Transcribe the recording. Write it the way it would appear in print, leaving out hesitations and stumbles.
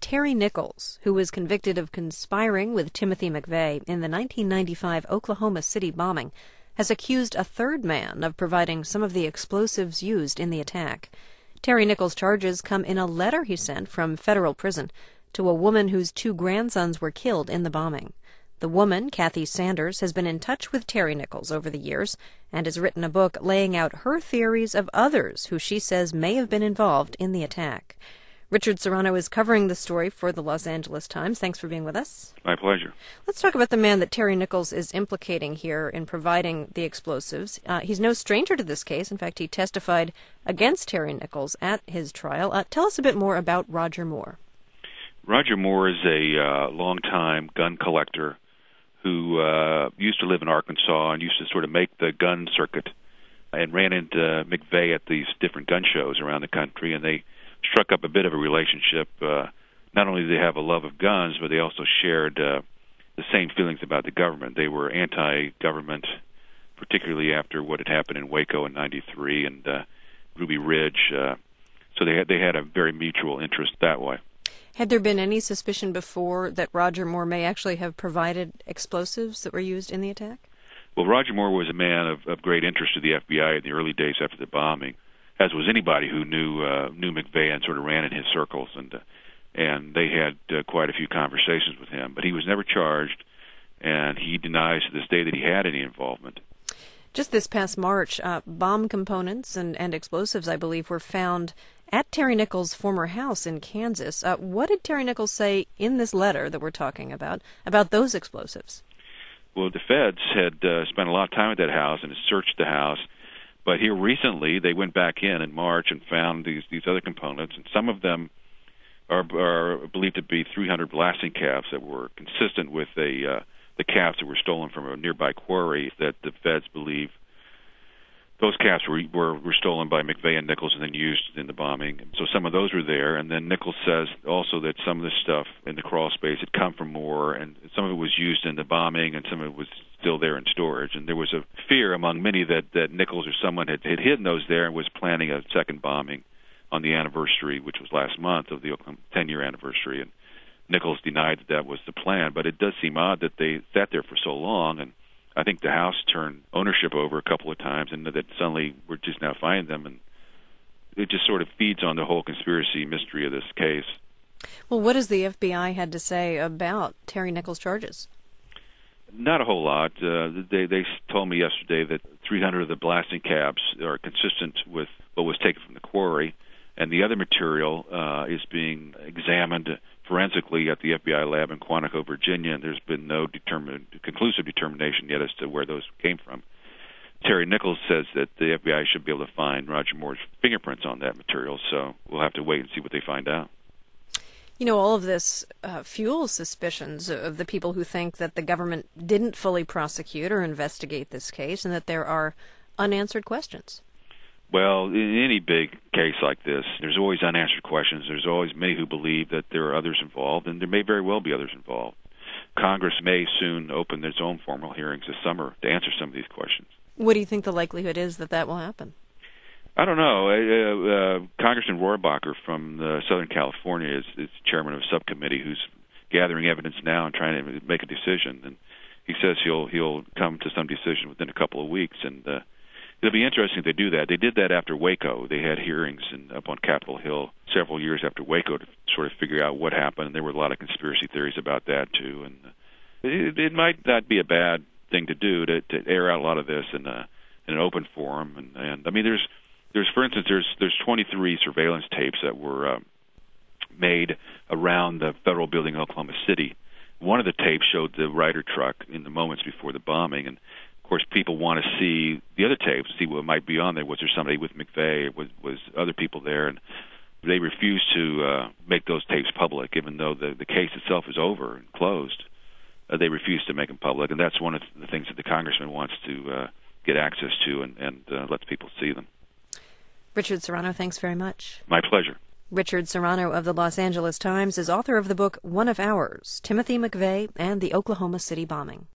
Terry Nichols, who was convicted of conspiring with Timothy McVeigh in the 1995 Oklahoma City bombing, has accused a third man of providing some of the explosives used in the attack. Terry Nichols' charges come in a letter he sent from federal prison to a woman whose 2 grandsons were killed in the bombing. The woman, Kathy Sanders, has been in touch with Terry Nichols over the years and has written a book laying out her theories of others who she says may have been involved in the attack. Richard Serrano is covering the story for the Los Angeles Times. Thanks for being with us. My pleasure. Let's talk about the man that Terry Nichols is implicating here in providing the explosives. He's no stranger to this case. In fact, he testified against Terry Nichols at his trial. Tell us a bit more about Roger Moore. Roger Moore is a longtime gun collector who used to live in Arkansas and used to sort of make the gun circuit and ran into McVeigh at these different gun shows around the country, and they struck up a bit of a relationship. Not only did they have a love of guns, but they also shared the same feelings about the government. They were anti-government, particularly after what had happened in Waco in '93 and Ruby Ridge. So they had a very mutual interest that way. Had there been any suspicion before that Roger Moore may actually have provided explosives that were used in the attack? Well, Roger Moore was a man of great interest to the FBI in the early days after the bombing, as was anybody who knew McVeigh and sort of ran in his circles, and they had quite a few conversations with him. But he was never charged, and he denies to this day that he had any involvement. Just this past March, bomb components and explosives, I believe, were found at Terry Nichols' former house in Kansas. What did Terry Nichols say in this letter that we're talking about those explosives? Well, the feds had spent a lot of time at that house and had searched the house. But here recently, they went back in March and found these other components, and some of them are believed to be .300 blasting caps that were consistent with the caps that were stolen from a nearby quarry that the feds believe those caps were stolen by McVeigh and Nichols and then used in the bombing. So some of those were there, and then Nichols says also that some of the stuff in the crawl space had come from Moore, and some of it was used in the bombing, and some of it was still there in storage. And there was a fear among many that Nichols or someone had hidden those there and was planning a second bombing on the anniversary, which was last month of the 10-year anniversary. And Nichols denied that was the plan, but it does seem odd that they sat there for so long, and I think the House turned ownership over a couple of times, and that suddenly we're just now finding them, and it just sort of feeds on the whole conspiracy mystery of this case. Well, what has the FBI had to say about Terry Nichols' charges? Not a whole lot. They told me yesterday that 300 of the blasting caps are consistent with what was taken from the quarry, and the other material is being examined forensically at the FBI lab in Quantico, Virginia, and there's been no conclusive determination yet as to where those came from. Terry Nichols says that the FBI should be able to find Roger Moore's fingerprints on that material, so we'll have to wait and see what they find out. You know, all of this fuels suspicions of the people who think that the government didn't fully prosecute or investigate this case and that there are unanswered questions. Well, in any big case like this, there's always unanswered questions. There's always many who believe that there are others involved, and there may very well be others involved. Congress may soon open its own formal hearings this summer to answer some of these questions. What do you think the likelihood is that will happen? I don't know. Congressman Rohrabacher from Southern California is chairman of a subcommittee who's gathering evidence now and trying to make a decision. And he says he'll come to some decision within a couple of weeks, and it'll be interesting if they do that. They did that after Waco. They had hearings up on Capitol Hill several years after Waco to sort of figure out what happened. And there were a lot of conspiracy theories about that, too. And it might not be a bad thing to do to air out a lot of this in an open forum. And I mean, there's for instance, there's 23 surveillance tapes that were made around the federal building in Oklahoma City. One of the tapes showed the Ryder truck in the moments before the bombing, and of course, people want to see the other tapes, see what might be on there. Was there somebody with McVeigh? Was other people there? And they refused to make those tapes public, even though the case itself is over and closed. They refused to make them public, and that's one of the things that the congressman wants to get access to and lets people see them. Richard Serrano, thanks very much. My pleasure. Richard Serrano of the Los Angeles Times is author of the book One of Ours, Timothy McVeigh and the Oklahoma City Bombing.